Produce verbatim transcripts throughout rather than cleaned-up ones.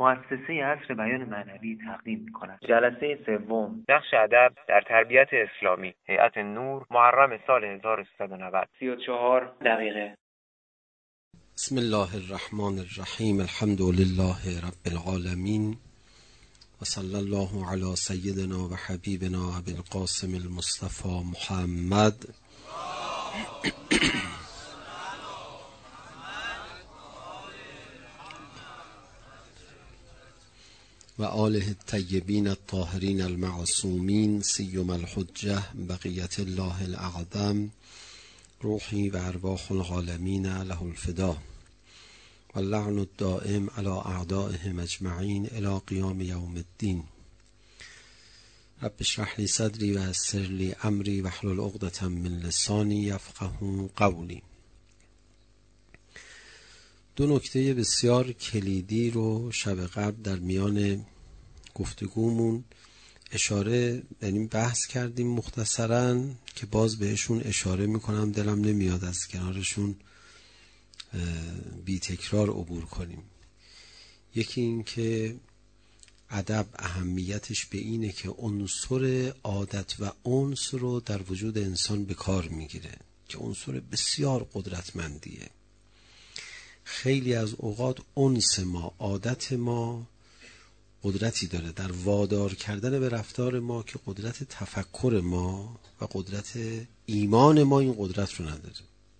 مؤسسه عصر بیان معنوی تقدیم می‌کند. جلسه سوم، نقش ادب در تربیت اسلامی، هیئت نور، محرم سال هزار و سیصد و نود. سی و چهار دقیقه. بسم الله الرحمن الرحیم. الحمد لله رب العالمین و صلی الله علی سیدنا و حبیبنا ابی القاسم المصطفى محمد و آله الطیبین الطاهرین المعصومین سیما الحجة بقیت الله الاعظم روحی و ارواح العالمین له الفدا و اللعن الدائم علی اعدائهم اجمعین الی قیام یوم الدین. رب اشرح لی صدری و یسر لی امری واحلل عقدة من لسانی یفقهوا قولی. دو نکته بسیار کلیدی رو شب قبل در میان گفتگومون اشاره یعنی بحث کردیم مختصراً که باز بهشون اشاره میکنم، دلم نمیاد از کنارشون بی تکرار عبور کنیم. یکی این که ادب اهمیتش به اینه که عنصر عادت و انس رو در وجود انسان به کار میگیره که عنصر بسیار قدرتمندیه. خیلی از اوقات انس ما، عادت ما قدرتی داره در وادار کردن به رفتار ما که قدرت تفکر ما و قدرت ایمان ما این قدرت رو نداره.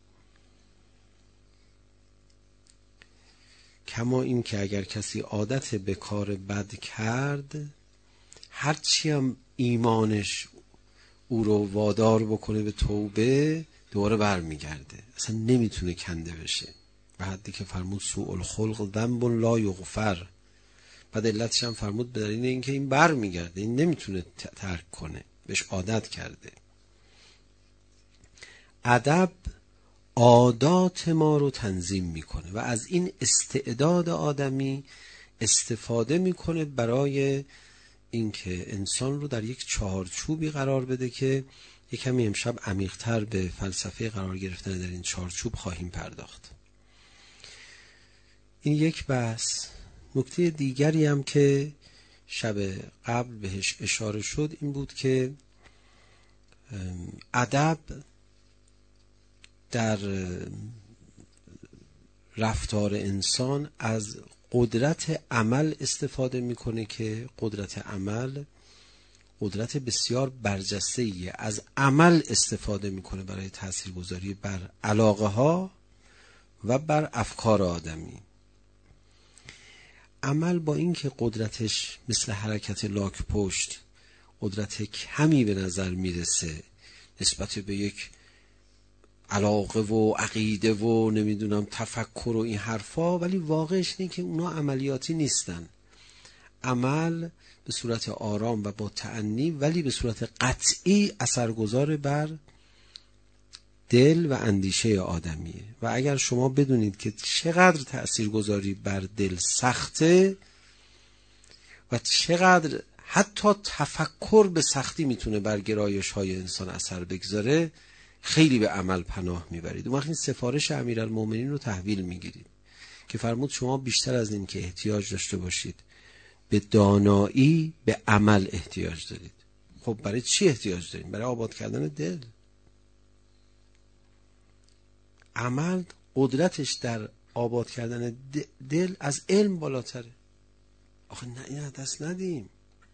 کما این که اگر کسی عادت به کار بد کرد، هرچی هم ایمانش او رو وادار بکنه به توبه، دوباره برمیگرده، اصلا نمیتونه کنده بشه. به حدی که فرمود سوء الخلق ذنب لا یغفر. بعد علتش هم فرمود در اینه این که این برمیگرده، این نمیتونه ترک کنه، بهش عادت کرده. ادب عادات ما رو تنظیم میکنه و از این استعداد آدمی استفاده میکنه برای اینکه انسان رو در یک چارچوبی قرار بده که یک کمی امشب عمیق‌تر به فلسفه قرار گرفتن در این چارچوب خواهیم پرداخت. این یک بحث. نکته دیگری هم که شب قبل بهش اشاره شد این بود که ادب در رفتار انسان از قدرت عمل استفاده میکنه که قدرت عمل قدرت بسیار برجسته‌ایه. از عمل استفاده میکنه برای تاثیرگذاری بر علاقه ها و بر افکار آدمی. عمل با این که قدرتش مثل حرکت لاک پشت قدرت کمی به نظر میرسه نسبت به یک علاقه و عقیده و نمیدونم تفکر و این حرفا، ولی واقعش اینه که اونا عملیاتی نیستن. عمل به صورت آرام و با تأنی ولی به صورت قطعی اثرگذار بر دل و اندیشه آدمیه. و اگر شما بدونید که چقدر تأثیرگذاری بر دل سخته و چقدر حتی تفکر به سختی میتونه بر گرایش های انسان اثر بگذاره، خیلی به عمل پناه میبرید. اون وقت این سفارش امیرالمومنین رو تحویل میگیرید که فرمود شما بیشتر از این که احتیاج داشته باشید به دانایی، به عمل احتیاج دارید. خب برای چی احتیاج داریم؟ برای آباد کردن دل. عمل قدرتش در آباد کردن دل از علم بالاتره. آخه نه، این دست ندیم.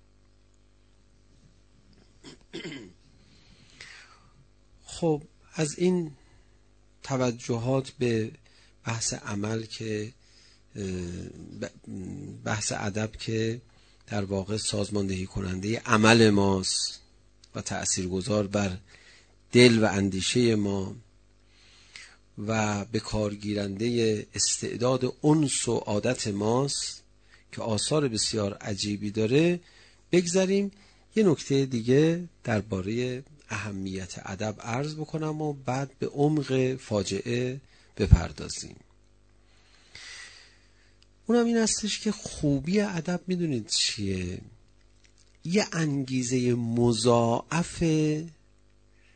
خب از این توجهات به بحث عمل که بحث ادب که در واقع سازماندهی کننده عمل ماست و تأثیرگذار بر دل و اندیشه ما و به کارگیرنده استعداد انس و عادت ماست که آثار بسیار عجیبی داره، بگذاریم یه نکته دیگه درباره اهمیت ادب عرض بکنم و بعد به عمق فاجعه بپردازیم. اونم این هستش که خوبی ادب میدونید چیه؟ یه انگیزه مضاعف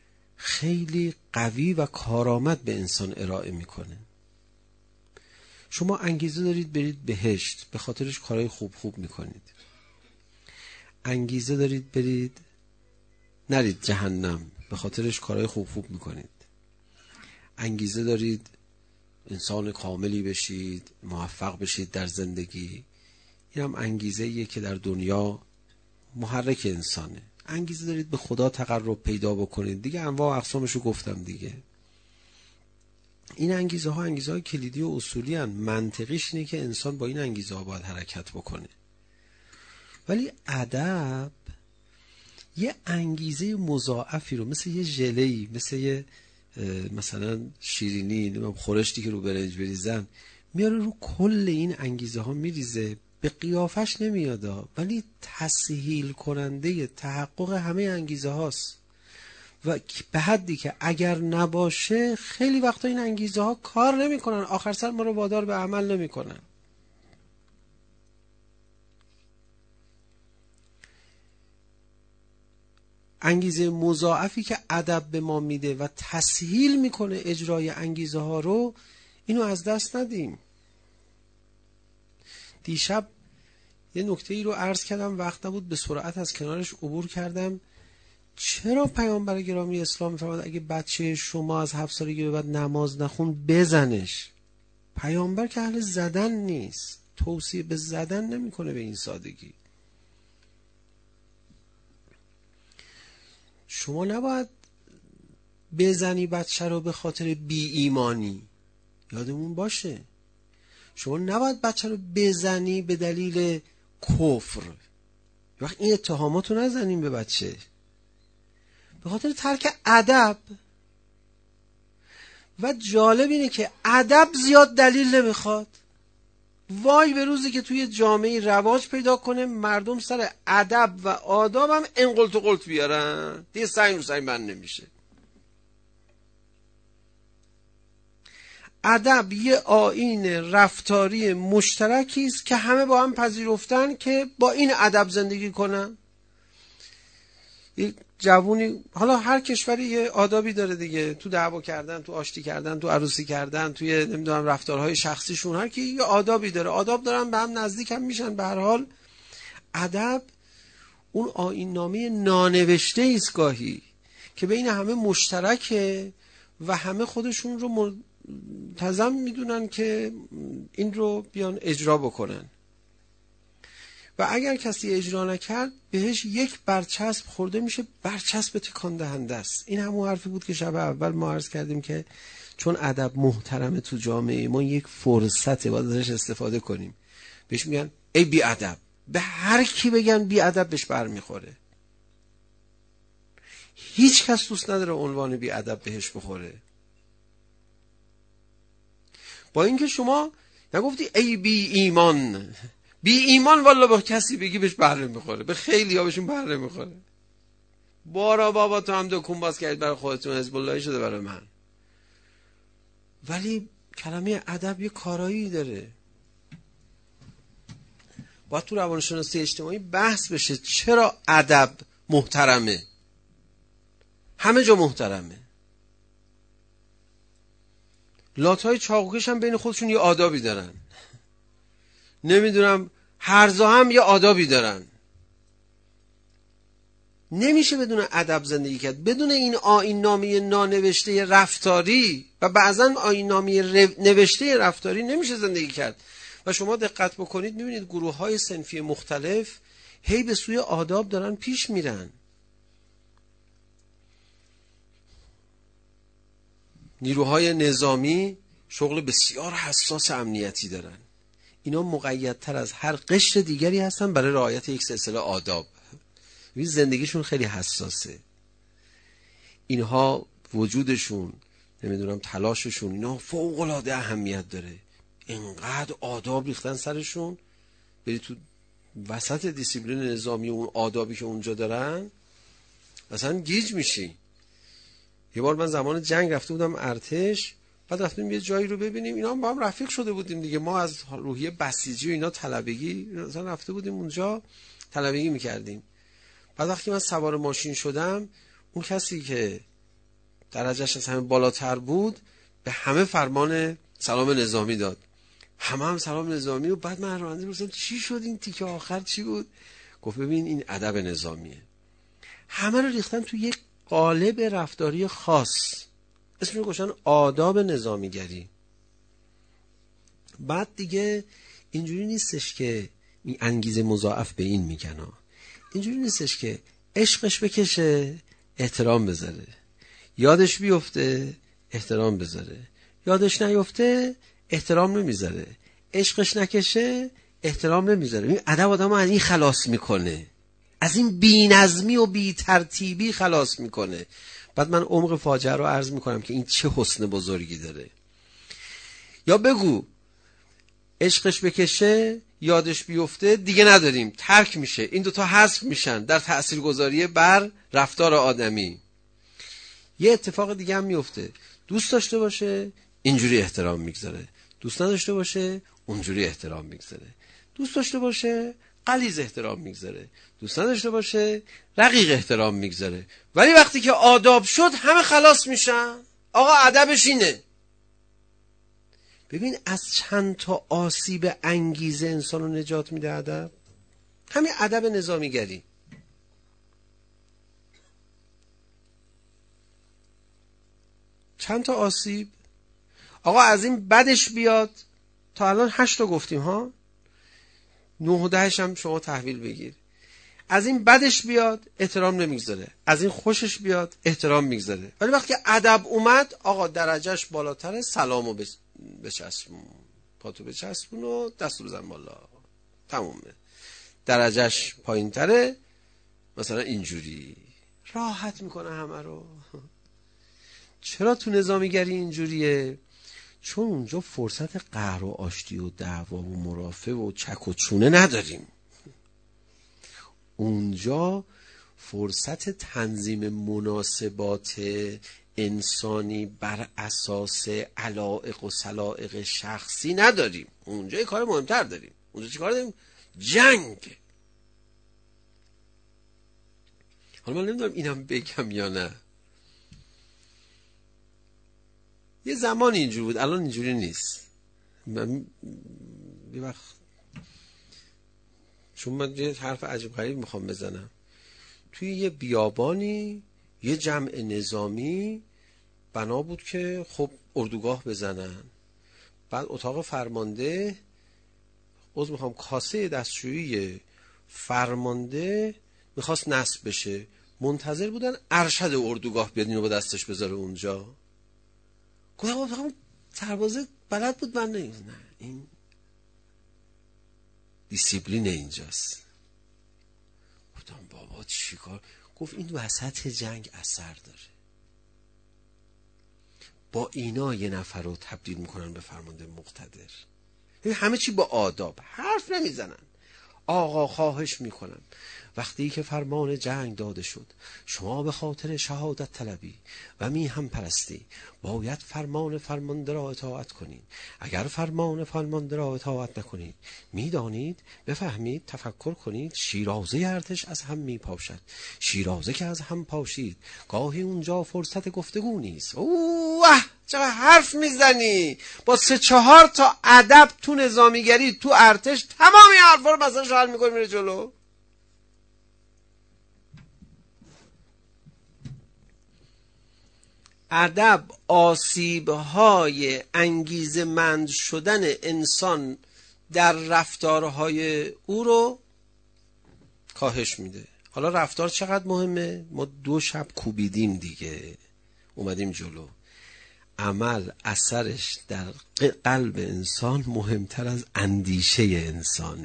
خیلی قوی و کارآمد به انسان ارائه میکنه. شما انگیزه دارید برید بهشت، به خاطرش کارهای خوب خوب میکنید. انگیزه دارید برید نرید جهنم، به خاطرش کارهای خوب خوب میکنید. انگیزه دارید انسان کاملی بشید، موفق بشید در زندگی، این هم انگیزه ایه که در دنیا محرک انسانه. انگیزه دارید به خدا تقرب پیدا بکنید، دیگه انواع و اقسامشو گفتم دیگه. این انگیزه ها انگیزه های کلیدی و اصولی هن. منطقیش اینه که انسان با این انگیزه ها باید حرکت بکنه. ولی ادب یه انگیزه مضاعفی رو مثل یه ژله‌ای، مثل یه مثلا شیرینی، خورشتی که رو برنج بریزن، میاره رو کل این انگیزه ها میریزه. به قیافش نمیادا، ولی تسهیل کننده تحقق همه انگیزه هاست و به حدی که اگر نباشه خیلی وقتا این انگیزه ها کار نمی کنن، آخر سر ما رو وادار به عمل نمی کنن. انگیزه مضاعفی که ادب به ما میده و تسهیل میکنه اجرای انگیزه ها رو، اینو از دست ندیم. دیشب یه نکته ای رو عرض کردم، وقت نبود به سرعت از کنارش عبور کردم. چرا پیامبر گرامی اسلام میفرماد اگه بچه شما از هفت سالگی به بعد نماز نخون بزنش؟ پیامبر که اهل زدن نیست، توصیه به زدن نمیکنه به این سادگی. شما نباید بزنی بچه رو به خاطر بی ایمانی، یادمون باشه. شما نباید بچه رو بزنی به دلیل کفر. وقت این اتهاماتو نزنیم به بچه، به خاطر ترک ادب. و جالب اینه که ادب زیاد دلیل نمیخواد. وای به روزی که توی جامعه رواج پیدا کنه مردم سر ادب و آداب هم انقلت و قلت بیارن، دیگه سنگ رو سنگ بند نمیشه. ادب یه آیین رفتاری مشترکی است که همه با هم پذیرفتن که با این ادب زندگی کنن. یک جوونی، حالا هر کشوری یه آدابی داره دیگه، تو دعوا کردن، تو آشتی کردن، تو عروسی کردن، توی نمیدونم رفتارهای شخصیشون، هر کی یه آدابی داره، آداب دارن، به هم نزدیک هم میشن. به هر حال ادب اون آیین نامه نانوشته ایست گاهی که بین همه مشترکه و همه خودشون رو منتظم میدونن که این رو بیان اجرا بکنن. و اگر کسی اجرا نکرد بهش یک برچسب خورده میشه، برچسب تکان دهنده است. این همون حرفی بود که شب اول ما عرض کردیم که چون ادب محترمه تو جامعه ما، یک فرصته باید ازش استفاده کنیم. بهش میگن ای بی ادب، به هر کی بگن بی ادب بهش برمیخوره. هیچ کس دوست نداره عنوان بی ادب بهش بخوره. با اینکه شما نگفتی ای بی ایمان، بی ایمان والا با کسی بگی بهش بهره میخوره، به خیلی ها بهشون بهره میخوره. بارا بابا تو هم دکون باز کردید برای خودتون، حزب اللهی شده برای من. ولی کلمه ادب یه کارایی داره. باید تو روانشناسی اجتماعی بحث بشه چرا ادب محترمه. همه جا محترمه. لاتهای چاقوکش هم بین خودشون یه آدابی دارن، نمیدونم هرزا هم یه آدابی دارن. نمیشه بدون ادب زندگی کرد، بدون این آیین نامه نانوشته رفتاری و بعضا آیین نامه نوشته رفتاری نمیشه زندگی کرد. و شما دقت بکنید میبینید گروه های صنفی مختلف هی به سوی آداب دارن پیش میرن. نیروهای نظامی شغل بسیار حساس امنیتی دارن. اینا مقیدتر از هر قشر دیگری هستن برای رعایت یک سلسله آداب. زندگیشون خیلی حساسه. اینها وجودشون، نمیدونم تلاششون، اینا فوق العاده اهمیت داره. اینقدر آداب ریختن سرشون، بری تو وسط دیسیپلین نظامی اون آدابی که اونجا دارن مثلا گیج میشی. یه بار من زمان جنگ رفته بودم ارتش، بعد رفتیم یه جایی رو ببینیم، اینا هم با هم رفیق شده بودیم دیگه، ما از روحیه بسیجی و اینا طلبگی مثلا رفته بودیم اونجا طلبگی میکردیم. بعد وقتی من سوار ماشین شدم، اون کسی که درجهش از همه بالاتر بود به همه فرمان سلام نظامی داد. همه هم سلام نظامی. و بعد من راننده پرسیدم چی شد این تیکه آخر چی بود؟ گفت ببین این ادب نظامیه. همه رو ریختن تو یک قالب رفتاری خاص، اسمش رو گذاشتن آداب نظامیگری. بعد دیگه اینجوری نیستش که این انگیزه مضاعف به این میگن ها. اینجوری نیستش که عشقش بکشه احترام بذاره، یادش بیفته احترام بذاره، یادش نیفته احترام نمیذاره، عشقش نکشه احترام نمیذاره. این ادب آدمو از این خلاص میکنه، از این بی‌نظمی و بی‌ترتیبی خلاص میکنه. بعد من عمق فاجعه رو عرض میکنم که این چه حسن بزرگی داره. یا بگو عشقش بکشه یادش بیفته دیگه نداریم، ترک میشه، این دوتا حذف میشن در تاثیرگذاری بر رفتار آدمی. یه اتفاق دیگه هم میفته، دوست داشته باشه اینجوری احترام میگذاره، دوست نداشته باشه اونجوری احترام میگذاره، دوست داشته باشه غلیظ احترام میگذاره، دوست نداشته باشه رقیق احترام میگذاره. ولی وقتی که آداب شد همه خلاص میشن. آقا ادبش اینه. ببین از چند تا آسیب انگیزه انسان رو نجات میده ادب. همین ادب نظامیگری. چند تا آسیب. آقا از این بدش بیاد، تا الان هشت تا گفتیم ها، نه و دهش هم شما تحویل بگیر. از این بدش بیاد احترام نمیگذاره، از این خوشش بیاد احترام میگذاره. ولی وقتی ادب اومد آقا درجهش بالاتره، سلامو بچسبون، پاتو بچسبون و دستو بزن بالا، تمومه. درجهش پایین تره، مثلا اینجوری راحت میکنه همه رو. چرا تو نظامیگری اینجوریه؟ چون اونجا فرصت قهر و آشتی و دعوا و مرافع و چک و چونه نداریم. اونجا فرصت تنظیم مناسبات انسانی بر اساس علایق و سلایق شخصی نداریم. اونجا یه کار مهمتر داریم. اونجا چی کار داریم؟ جنگ. حالا من نمیدونم اینم بگم یا نه. یه زمان اینجوری بود، الان اینجوری نیست. من یه وقت چون من یه حرف عجیب غریب میخوام بزنم، توی یه بیابانی یه جمع نظامی بنا بود که خب اردوگاه بزنن. بعد اتاق فرمانده، عذر میخوام، کاسه دستشویی فرمانده میخواست نصب بشه، منتظر بودن ارشد اردوگاه بیاد اینو با دستش بذاره اونجا. گفتم سربازه بلد بود، من نه نه این دیسیپلین اینجاست. گفتم بابا چی کار؟ گفت این وسط جنگ اثر داره، با اینا یه نفر رو تبدیل میکنن به فرمانده مقتدر. همه چی با آداب، حرف نمیزنن. آقا خواهش میکنم وقتی که فرمان جنگ داده شد، شما به خاطر شهادت طلبی و میهم پرستی باید فرمان فرمانده را اطاعت کنید. اگر فرمان فرمانده را اطاعت نکنید، میدانید، بفهمید، تفکر کنید، شیرازه ارتش از هم میپاشد. شیرازه که از هم پاشید، گاهی اونجا فرصت گفتگو نیست. اوه چقدر حرف میزنی! با سه چهار تا ادب تو نظامیگری تو ارتش تمامی حرفا رو مثلا شغل میکنی میره جلو. ادب آسیب‌های انگیزه‌مند شدن انسان در رفتارهای او رو کاهش میده. حالا رفتار چقدر مهمه؟ ما دو شب کوبیدیم دیگه، اومدیم جلو. عمل اثرش در قلب انسان مهمتر از اندیشه انسانه.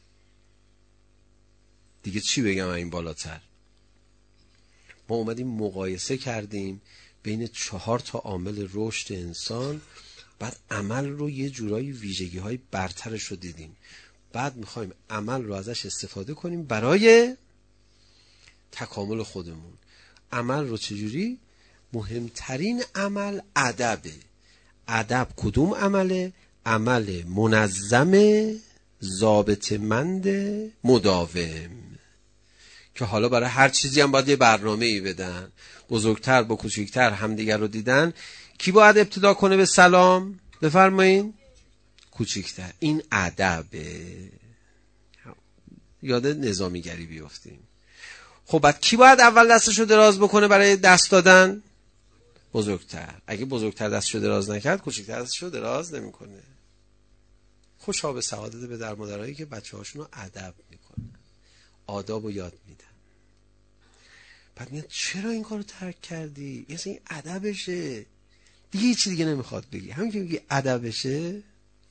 دیگه چی بگم این بالاتر؟ ما اومدیم مقایسه کردیم بین چهار تا عامل رشد انسان، بعد عمل رو یه جورایی ویژگی های برترش رو دیدیم. بعد میخوایم عمل رو ازش استفاده کنیم برای تکامل خودمون. عمل رو چجوری؟ مهمترین عمل ادبه. ادب کدوم عمله؟ عمل منظم، ضابطه‌مند، مداوم، که حالا برای هر چیزی هم باید یه برنامه‌ای بدن. بزرگتر با کوچکتر همدیگر رو دیدن. کی باید ابتدا کنه به سلام؟ بفرمایین. کوچیکتر. این ادبه. یاد نظامیگری بیافتیم. خب بعد کی باید اول دستشو دراز بکنه برای دست دادن؟ بزرگتر. اگه بزرگتر دستشو دراز نکرد کوچیکتر دستشو دراز نمیکنه. خوشا به سعادت به در مادرایی که بچه‌هاشون رو ادب میکنن، آداب رو یاد میدن. بعد میاد چرا این کارو ترک کردی؟ این این ادبشه. دیگه هیچ دیگه نمیخواد بگی. همین که میگی ادبشه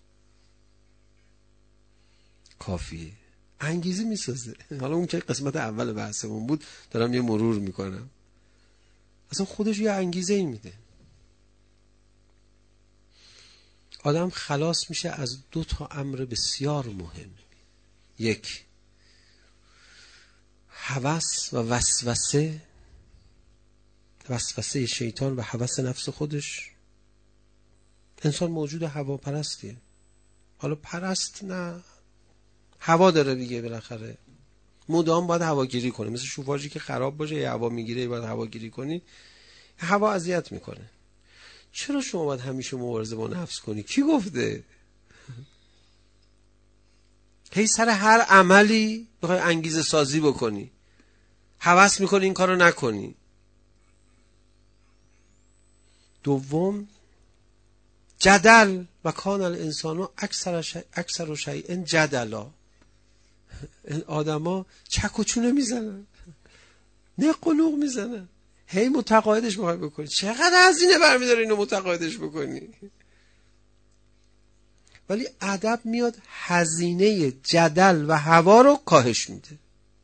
کافیه. انگیزه میسازه. حالا اون که قسمت اول بحثمون بود دارم یه مرور میکنم. اصلا خودش یه انگیزه ای میده. آدم خلاص میشه از دو تا امر بسیار مهم. یک، هوس و وسوسه، وسوسه شیطان و هوس نفس خودش. انسان موجود هواپرستیه. حالا پرست نه، هوا داره دیگه، بالاخره مدام باید هواگیری کنه. مثل شوفاژی که خراب باشه یه هوا میگیره، باید هواگیری کنی، هوا اذیت میکنه. چرا شما باید همیشه مبارزه با نفس کنی؟ کی گفته؟ هی سر هر عملی بخوای انگیزه سازی بکنی، هوس میکنی این کارو نکنی. دوم، جدل و کان الانسان اکثر شی... اکثر شیء جدلا. آدما چک و چونه میزنن، نق و نوق میزنن، هی متقاعدش میخوای بکنی. چقدر هزینه برمیداره اینو متقاعدش بکنی؟ ولی ادب میاد هزینه جدل و هوا رو کاهش میده.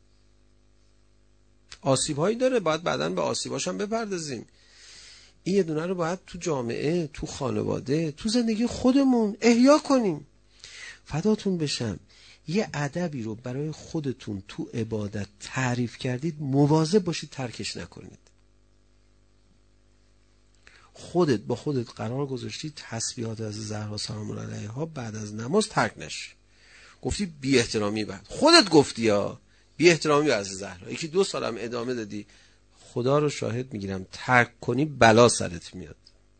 آسیب هایی داره، باید بعداً به آسیباش هم بپردازیم. این یه دونه رو باید تو جامعه، تو خانواده، تو زندگی خودمون احیا کنیم. فداتون بشم یه ادبی رو برای خودتون تو عبادت تعریف کردید، مواظب باشید ترکش نکنید. خودت با خودت قرار گذاشتی تسبیحات از زهرا سلام الله علیها بعد از نماز ترک نشه. گفتی بی احترامی، بعد خودت گفتی یا بی احترامی از زهرا، یکی دو سالم ادامه دادی، خدا رو شاهد میگیرم ترک کنی بلا سرت میاد.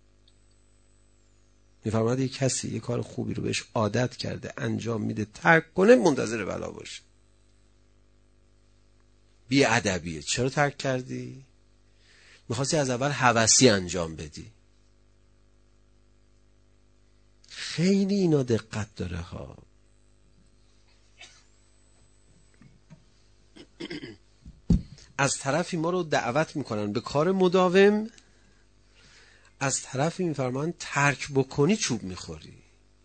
میفرماید یک کسی یک کار خوبی رو بهش عادت کرده انجام میده، ترک کنه منتظر بلا باشه. بی ادبیه. چرا ترک کردی؟ میخواستی از اول هوسی انجام بدی. خیلی اینا دقت داره ها. از طرفی ما رو دعوت میکنن به کار مداوم، از طرفی میفرمان ترک بکنی چوب میخوری.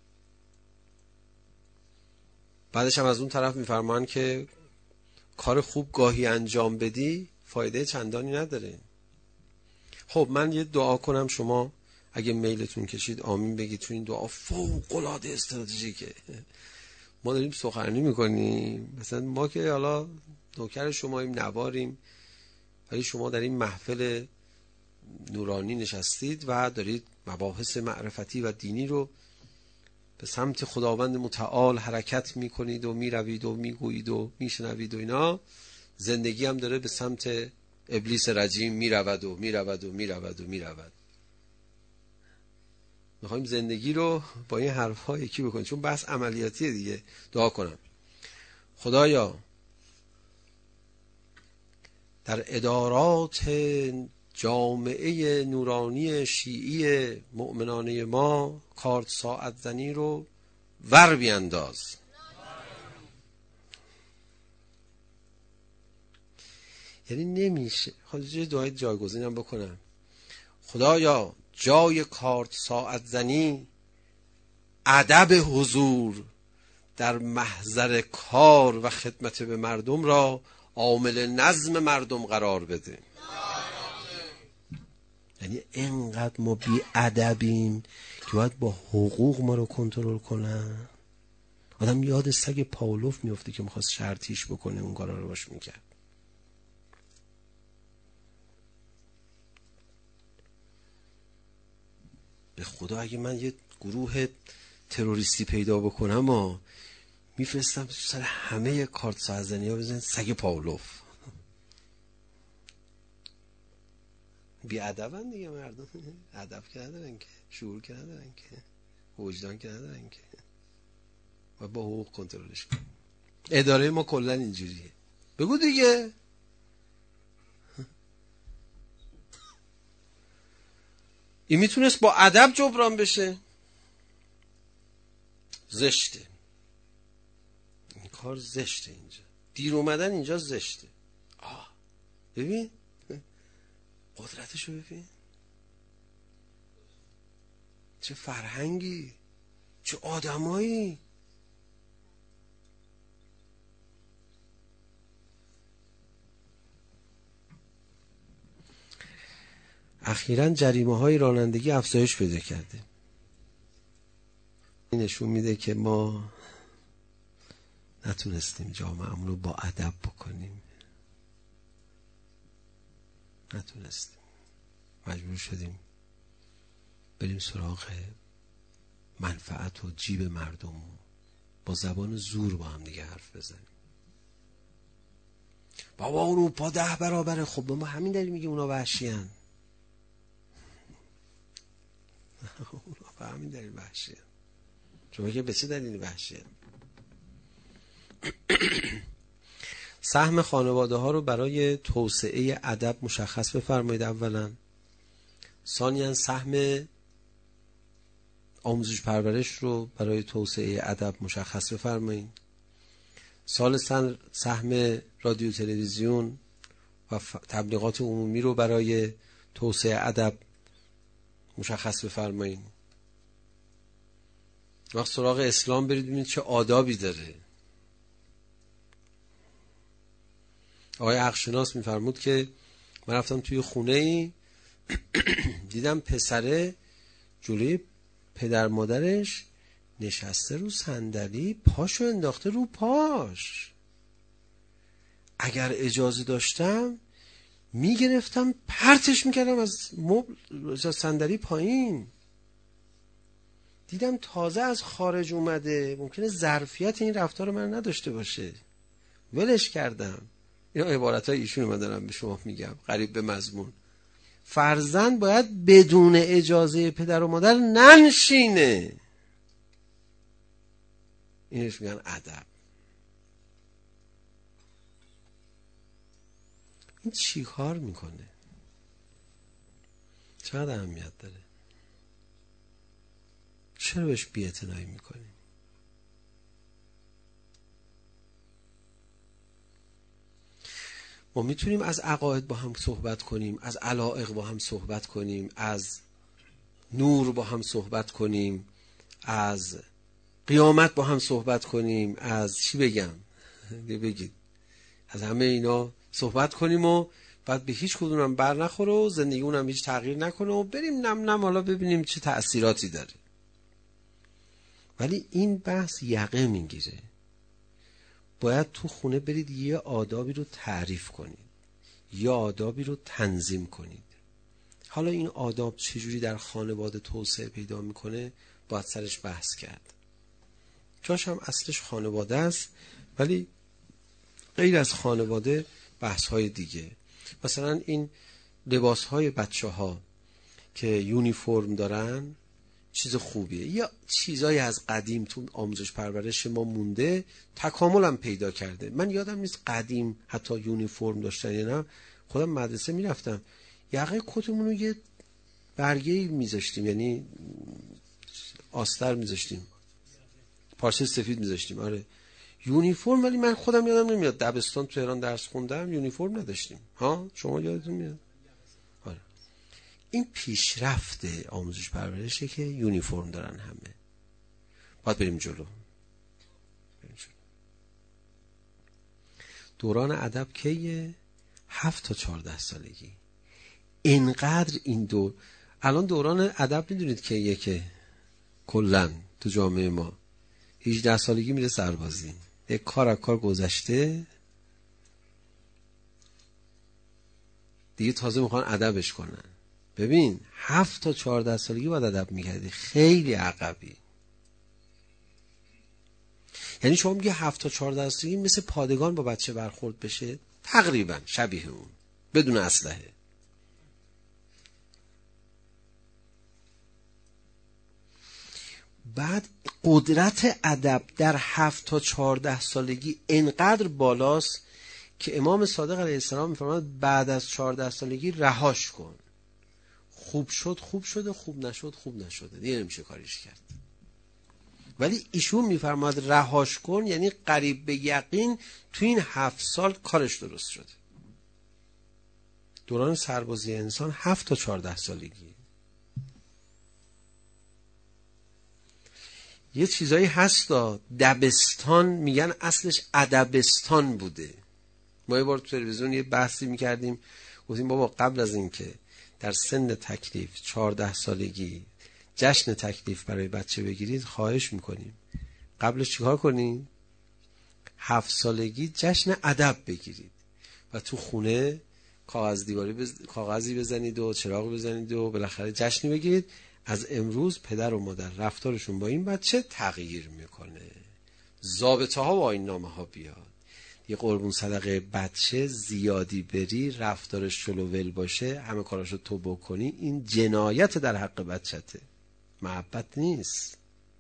بعدش هم از اون طرف میفرمان که کار خوب گاهی انجام بدی فایده چندانی نداره. خب من یه دعا کنم، شما اگه میلتون کشید آمین بگید. تو این دعا فوق العاده استراتژیکه. ما داریم سخنرانی میکنیم، مثلا ما که حالا نوکر شماییم، نواریم، ولی شما در این محفل نورانی نشستید و دارید مباحث معرفتی و دینی رو به سمت خداوند متعال حرکت میکنید و میروید و میگویید و میشنوید و اینا. زندگی هم داره به سمت ابلیس رجیم میرود و میرود و میرود و میرود. میخوایم زندگی رو با این حرف‌ها یکی بکنیم، چون بحث عملیاتیه دیگه. دعا کنم خدایا در ادارات جامعه نورانی شیعی مؤمنانه ما کارت ساعت زنی رو ور بیانداز. یعنی نمیشه. خواهد دعای جایگزینم بکنم. خدایا جای کارت ساعت زنی ادب حضور در محضر کار و خدمت به مردم را عامل نظم مردم قرار بده. یعنی اینقدر ما بی ادبیم که باید با حقوق ما رو کنترل کنن. آدم یاد سگ پاولوف میفته که میخواست شرطیش بکنه، اون کارا رو باش میکرد. به خدا اگه من یه گروه تروریستی پیدا بکنم و میفرستم سر همه کارت سازنی ها بزنید سگ پاولوف. بی ادبن دیگه مردم. ادب که ندارن که، شعور که ندارن که، وجدان که ندارن که. و با حقوق کنترلش کنیم. اداره ما کلا اینجوریه. بگو دیگه. این میتونست با ادب جبران بشه. زشته این کار، زشته. اینجا دیر اومدن اینجا زشته. آه ببین قدرتشو ببین، چه فرهنگی، چه آدمایی. اخیراً جریمه های رانندگی افزایش پیدا کرده. این نشون میده که ما نتونستیم جامعه‌مون رو با ادب بکنیم. نتونستیم. مجبور شدیم بریم سراغ منفعت و جیب مردم و با زبان زور با هم دیگه حرف بزنیم. بابا اروپا ده برابره. خب ما همین داریم میگیم اونا وحشیان. اونا با همین داریم وحشیان. شما که به چه دلیلی وحشیان؟ سهم خانواده ها رو برای توسعه ادب مشخص بفرمایید اولا. ثانیاً سهم آموزش پرورش رو برای توسعه ادب مشخص بفرمایید. ثالثاً سهم رادیو تلویزیون و تبلیغات عمومی رو برای توسعه ادب مشخص بفرمایید. وقت سراغ اسلام برید ببینید چه آدابی داره. آقای حقشناس میفرمود که من رفتم توی خونه ای دیدم پسره جلوی پدر مادرش نشسته رو صندلی، پاشو انداخته رو پاش. اگر اجازه داشتم میگرفتم پرتش میکردم از مبل از صندلی پایین. دیدم تازه از خارج اومده، ممکنه ظرفیت این رفتار من نداشته باشه، ولش کردم. اینا عبارتای ایشون من دارم به شما میگم، قریب به مضمون. فرزند باید بدون اجازه پدر و مادر ننشینه. اینش میگن ادب. این چی کار میکنه؟ چقدر اهمیت داره؟ چرا بهش بی‌اعتنایی میکنیم؟ ما میتونیم از عقاید با هم صحبت کنیم، از علایق با هم صحبت کنیم، از نور با هم صحبت کنیم، از قیامت با هم صحبت کنیم، از چی بگم؟ بگید. از همه اینا صحبت کنیم و بعد به هیچ کدوم هم بر نخوره و زندگی اونم هیچ تغییر نکنه و بریم نم نم حالا ببینیم چه تأثیراتی داره. ولی این بحث یقه میگیره. باید تو خونه برید یه آدابی رو تعریف کنید، یه آدابی رو تنظیم کنید. حالا این آداب چجوری در خانواده توسعه پیدا میکنه باید سرش بحث کرد. جاش هم اصلش خانواده است، ولی غیر از خانواده بحث های دیگه. مثلا این لباس های بچه ها که یونیفرم دارن چیز خوبیه. یا چیزای از قدیم تو آموزش پرورش ما مونده، تکامل هم پیدا کرده. من یادم نیست قدیم حتی یونیفرم داشتن یا نه. خودم مدرسه میرفتم یقه کتمون رو یه برگه میذاشتیم، یعنی آستر میذاشتیم، پارچه سفید میذاشتیم. آره یونیفرم. ولی من خودم یادم نمیاد دبستان تو تهران درس خوندم یونیفرم نداشتیم. ها شما یادتون میاد؟ آره این پیشرفت آموزش پرورشه که یونیفرم دارن همه. باید بریم جلو. بریم جلو. دوران ادب کیه؟ هفت تا چهارده سالگی. اینقدر این دور الان دوران ادب میدونید کیه؟ که کلن تو جامعه ما هجده سالگی میره سربازی. یک کار از کار گذشته دیگه تازه میخوان ادبش کنن. ببین هفت تا چهارده سالگی باید ادب میکردی، خیلی عقبی. یعنی شما میگه هفت تا چهارده سالگی مثل پادگان با بچه برخورد بشه، تقریبا شبیه اون، بدون اسلحه. بعد قدرت ادب در هفت تا چهارده سالگی انقدر بالاست که امام صادق علیه السلام میفرماید بعد از چهارده سالگی رهاش کن. خوب شد خوب شده، خوب نشد خوب نشده، دیگه نمیشه کاریش کرد. ولی ایشون میفرماید رهاش کن، یعنی قریب به یقین تو این هفت سال کارش درست شده. دوران سربازی انسان هفت تا چهارده سالگی. یه چیزایی هستا، دبستان میگن اصلش ادبستان بوده. ما یه بار تو تلویزیون یه بحثی میکردیم، گفتیم بابا قبل از این که در سن تکلیف چهارده سالگی جشن تکلیف برای بچه بگیرید، خواهش میکنیم قبلش چیکار کنید؟ هفت سالگی جشن ادب بگیرید و تو خونه کاغذ دیواری بز... کاغذی بزنید و چراغ بزنید و بالاخره جشنی بگیرید. از امروز پدر و مادر رفتارشون با این بچه تغییر میکنه، ضابطه ها و آیین نامه ها بیاد. یه قربون صدقه بچه زیادی بری، رفتارش شلوول باشه، همه کاراشو تو بکنی، این جنایت در حق بچته، محبت نیست.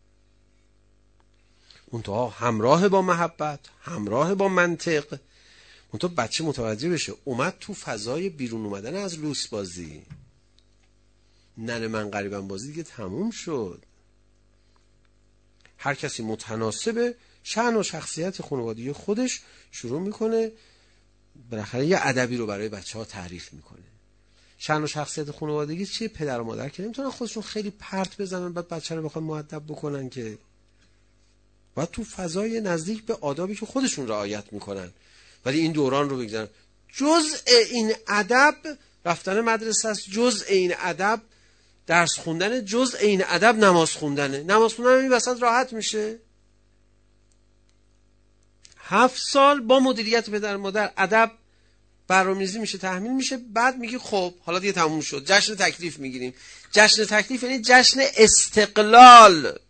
اون تو همراه با محبت، همراه با منطق. اون تو بچه متوجه بشه اومد تو فضای بیرون اومدن از لوس بازی، ننه من غریبم بازی دیگه تموم شد. هر کسی متناسب شأن و شخصیت خانوادگی خودش شروع میکنه بالاخره یه ادبی رو برای بچه ها تعریف میکنه. شأن و شخصیت خانوادگی چیه؟ پدر و مادر که نمیتونن خودشون خیلی پرت بزنن بعد بچه رو بخوان مؤدب بکنن، که باید تو فضای نزدیک به آدابی که خودشون رعایت میکنن. ولی این دوران رو بگذارن جزء این ادب رفتن مدرسه است، جزء این ادب درس خوندن، جزء این ادب نماز خوندنه. نماز خوندن این وسط راحت میشه. هفت سال با مدیریت پدر مادر ادب برنامه‌ریزی میشه، تحمیل میشه، بعد میگی خب حالا دیگه تموم شد، جشن تکلیف میگیریم. جشن تکلیف یعنی جشن استقلال.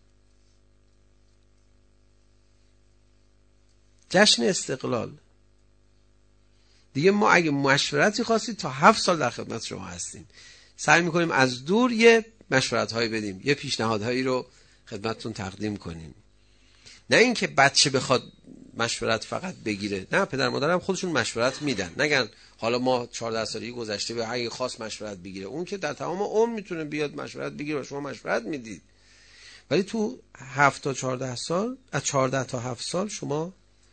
جشن استقلال. دیگه ما اگه مشورتی خواستید تا هفت سال در خدمت شما هستیم. سعی میکنیم از دور یه مشورت هایی بدیم، یه پیشنهادهایی رو خدمتتون تقدیم کنیم. نه اینکه بچه بخواد مشورت فقط بگیره، نه، پدر مادر هم خودشون مشورت میدن. نگن حالا ما چهارده سالگی گذشته به اگه خواست مشورت بگیره، اون که در تمام عمر میتونه بیاد مشورت بگیره و شما مشورت میدید. ولی تو هفت تا چهارده سال، از چهارده تا هفت سال شما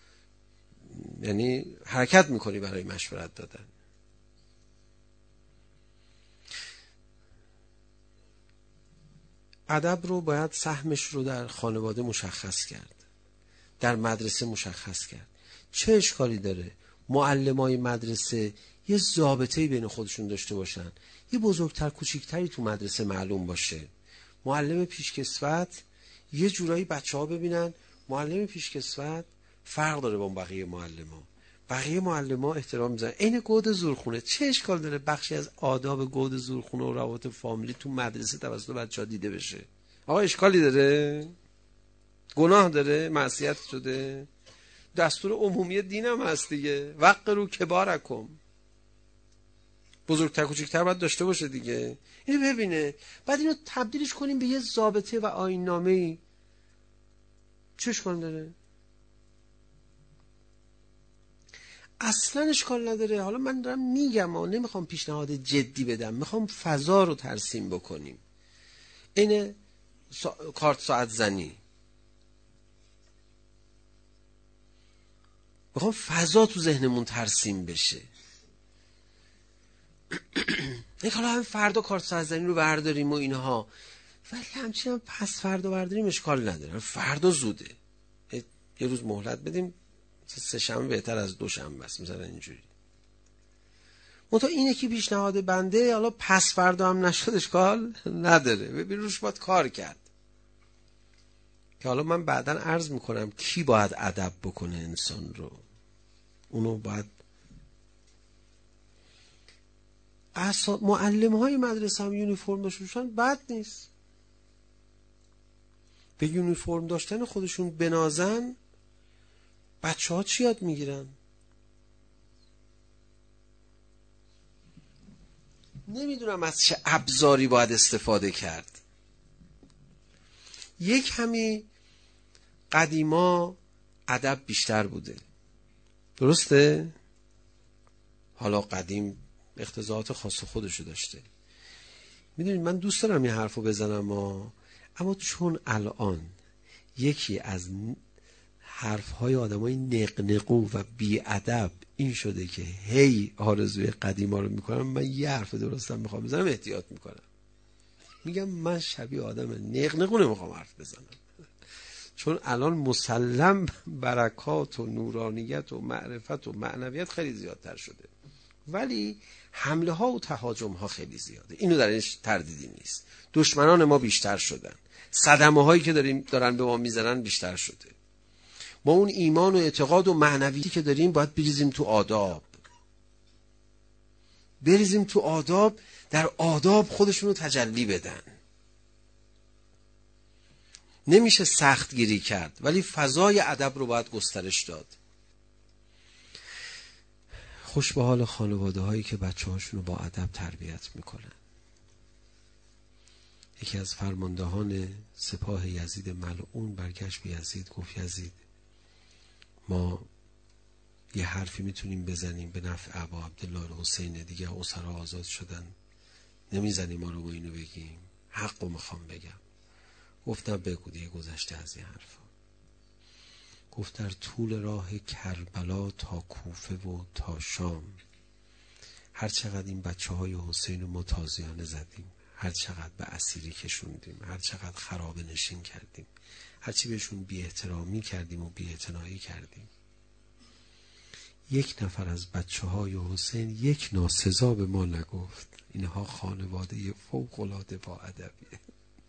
یعنی حرکت میکنی برای مشورت دادن. ادب رو باید سهمش رو در خانواده مشخص کرد، در مدرسه مشخص کرد. چه اشکالی داره معلمای مدرسه یه ضابطه‌ای بین خودشون داشته باشن، یه بزرگتر کوچیکتری تو مدرسه معلوم باشه. معلم پیشکسوت یه جورایی بچه‌ها ببینن معلم پیشکسوت فرق داره با بقیه معلم‌ها. بقیه معلم‌ها احترام میذارن. عین گود زورخونه. چه اشکال داره بخشی از آداب گود زورخونه و روابط فامیلی تو مدرسه توسط بچه‌ها دیده بشه؟ آقا اشکالی داره؟ گناه داره؟ معصیت شده؟ دستور عمومی دین هم هست دیگه، وقروا کبارکم. بزرگتر کوچیکتر باید داشته باشه دیگه. اینو ببینه، بعد اینو تبدیلش کنیم به یه ضابطه و آیین‌نامه‌ای. چه اشکال داره؟ اصلا اشکال نداره. حالا من دارم میگم و نمیخوام پیشنهاد جدی بدم، میخوام فضا رو ترسیم بکنیم. اینه سا... کارت ساعت زنی، میخوام فضا تو ذهنمون ترسیم بشه. یک حالا هم فردا کارت ساعت زنی رو برداریم و اینها، ولی همچنین هم پس فردا برداریم اشکال نداره. فردا زوده، یه روز مهلت بدیم، سه شنبه بهتر از دو شنبه است مثلا اینجوری. منتها اینه که پیشنهاد بنده، حالا پس فردا هم نشد اشکال نداره، ببین روش باید کار کرد. که حالا من بعداً عرض میکنم کی باید ادب بکنه انسان رو. اونو باید اصلا معلم های مدرسه هم یونیفرم داشته باشن بد نیست. به یونیفرم داشتن خودشون بنازن، بچه ها چی یاد میگیرن؟ نمیدونم از چه ابزاری باید استفاده کرد. یک کمی قدیما ادب بیشتر بوده، درسته؟ حالا قدیم اقتضاعات خاص خودشو داشته. میدونید من دوست دارم این حرفو بزنم، اما اما چون الان یکی از حرفهای آدمای نقنقو و بی‌ادب این شده که هی آرزوی قدیما رو میکنم، من یه حرف درستم میخوام بزنم احتیاط میکنم، میگم من شبیه آدم نقنقو نمیخوام حرف بزنم، چون الان مسلم برکات و نورانیت و معرفت و معنویت خیلی زیادتر شده، ولی حمله ها و تهاجم ها خیلی زیاده، اینو در اینش تردیدی نیست. دشمنان ما بیشتر شدن، صدمه هایی که داریم دارن به ما میزنن بیشتر شده. ما اون ایمان و اعتقاد و معنویتی که داریم باید بریزیم تو آداب، بریزیم تو آداب، در آداب خودشونو تجلی بدن. نمیشه سخت گیری کرد، ولی فضای ادب رو باید گسترش داد. خوش به حال خانواده هایی که بچه هاشون رو با ادب تربیت میکنن. یکی از فرماندهان سپاه یزید ملعون برگشت به یزید، گفت یزید ما یه حرفی میتونیم بزنیم به نفع ابا عبدالله الحسین، دیگه اسرا آزاد شدن، نمیزنیم ما رو با اینو بگیم، حق رو میخوام بگم. گفتم بگو دیگه، گذشته از این حرفا. گفت در طول راه کربلا تا کوفه و تا شام هر چقدر این بچه های حسین رو ما تازیانه زدیم، هر چقدر به اسیری کشوندیم، هر چقدر خرابه نشین کردیم، هر چی بهشون بی احترامی کردیم و بی اعتنایی کردیم، یک نفر از بچه های حسین یک ناسزا به ما نگفت. اینها خانواده فوق العاده با ادبیه.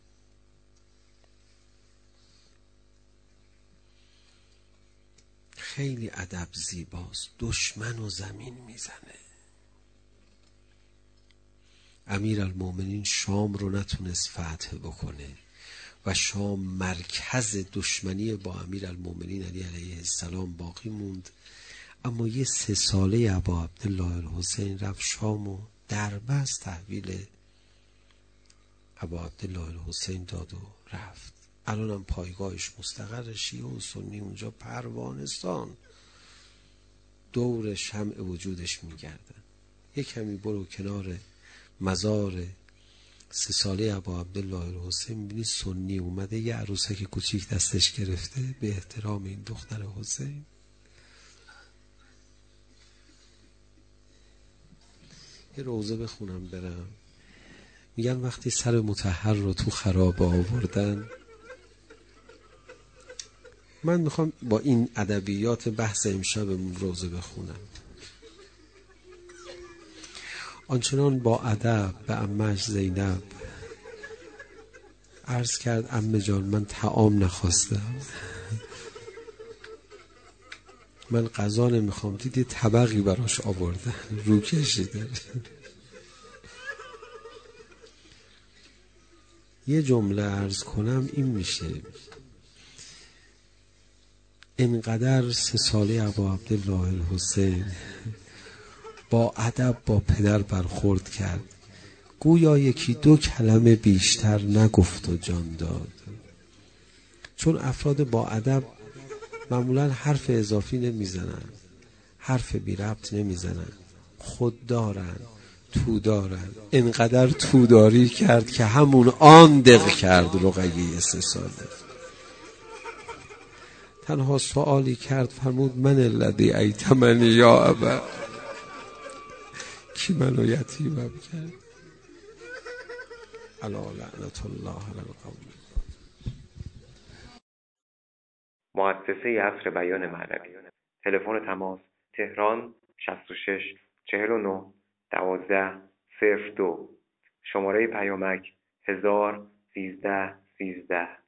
خیلی ادب زیباست، دشمن و زمین میزنه. امیرالمومنین شام رو نتونست فتح بکنه و شام مرکز دشمنی با امیرالمومنین علی علیه السلام باقی موند، اما یه سه ساله ابا عبدالله الحسین رفت شام و دربست تحویل ابا عبدالله الحسین داد و رفت. الان هم پایگاهش مستقر، شیعه و سنی اونجا پروانستان دور شمع وجودش میگردن. یک کمی برو کنار مزار سه ساله ابا عبدالله الحسین، میبینی سنی اومده یه عروسک کوچیک دستش گرفته به احترام این دختر حسین. یه روزه بخونم برم. میگن وقتی سر مطهر رو تو خرابه آوردن، من میخوام با این ادبیات بحث امشبمون روزه بخونم. آنچنان با ادب به عمه‌اش زینب عرض کرد عمه جان من طعام نخواستم، من غذا نمیخوام. دیدی طبقی براش آوردن، رو کشیده. یه جمله عرض کنم این میشه، اینقدر سه ساله ابا عبدالله الحسین با ادب با پدر برخورد کرد، گویا یکی دو کلمه بیشتر نگفت و جان داد. چون افراد با ادب معمولا حرف اضافی نمیزنن، حرف بی ربط نمیزنن، خود دارن، تو دارن. اینقدر توداری کرد که همون آن دق کرد رقیه سه ساله. تنها سوالی کرد، فرمود من الذی ایتمنی یا ابا، کی منو یتیمم کرد؟ الا لعنت الله علی القوم. مؤسسه عصر بیان معنوی. تلفن تماس تهران شصت و شش چهل و نه دوازده صفر دو. شماره پیامک هزار سیزده سیزده.